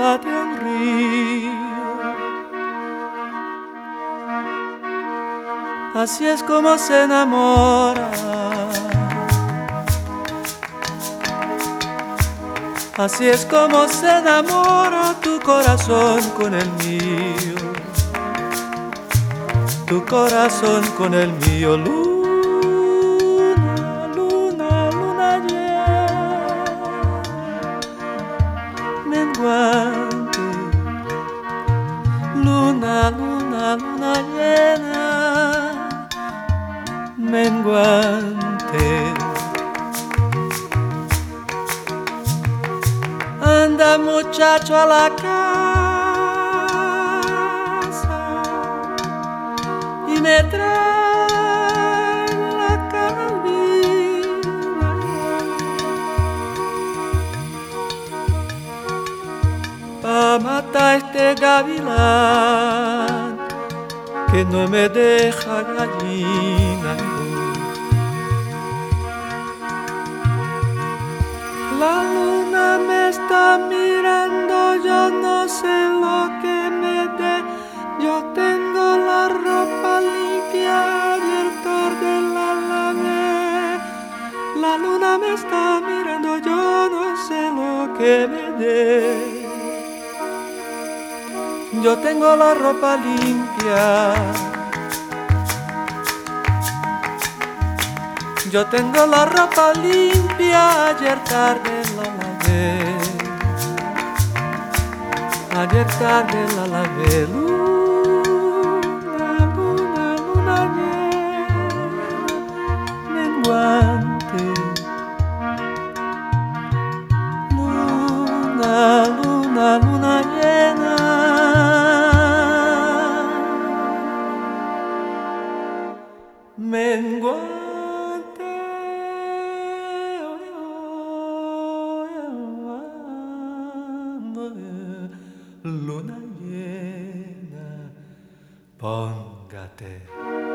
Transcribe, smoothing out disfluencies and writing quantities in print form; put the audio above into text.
arriba de un río. Así es como se enamora, así es como se enamora tu corazón con el mío, tu corazón con el mío. Luna, luna, luna llena, menguante. Luna, luna, luna llena, menguante. Anda muchacho a la casa y me trae la calvina pa' matar este gavilán que no me deja gallina. La luna me está mirando, yo no sé lo que me dé. Yo tengo la ropa limpia y el tarde la lavé. La luna me está mirando, yo no sé lo que me dé. Yo tengo la ropa limpia, yo tengo la ropa limpia, ayer tarde la lavé, ayer tarde la lavé. Luna, luna, luna llena, menguante. Luna, luna, luna llena, menguante. Luna llena, póngate